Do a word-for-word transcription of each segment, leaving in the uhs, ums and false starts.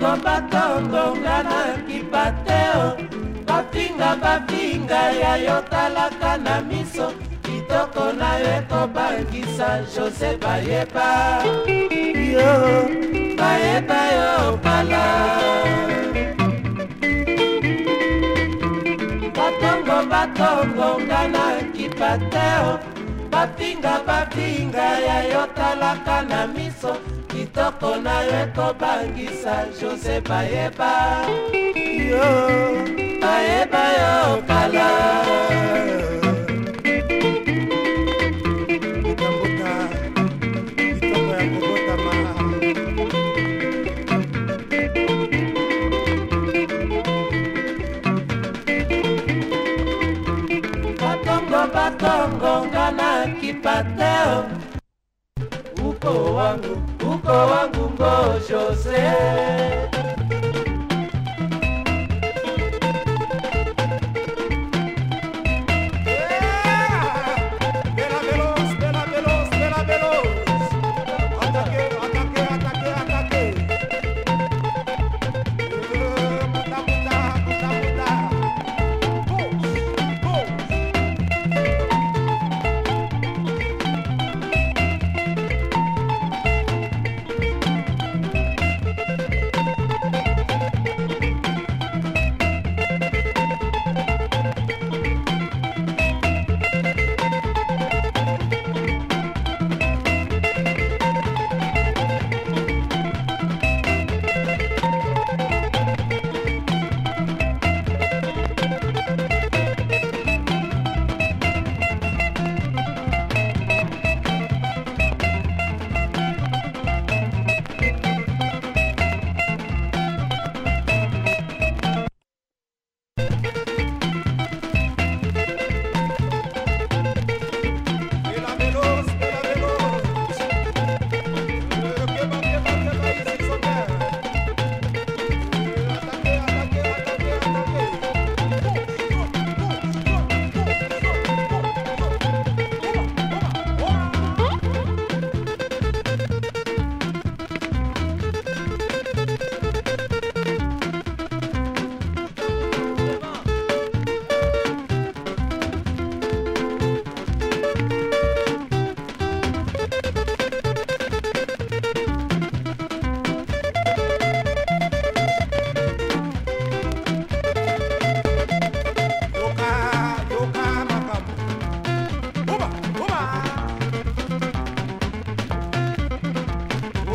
batongo batongo nga na kipateo bafinga bafinga ya yo talaka na miso kitoko na yo ekobangisa Jose bayeba yo bayeba yo kala batongo batongo nga na kipateo bafinga bafinga ya yo talaka na miso kitoko na yo ekobangisa Jose bayeba yo bayeba yo kala Itambuka kitoko ya kobotama batongo batongo nga na kipateo uko wangu uko wangu ngo Jose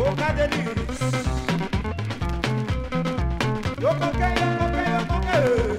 Yo coquei, yo coquei, yo coquei.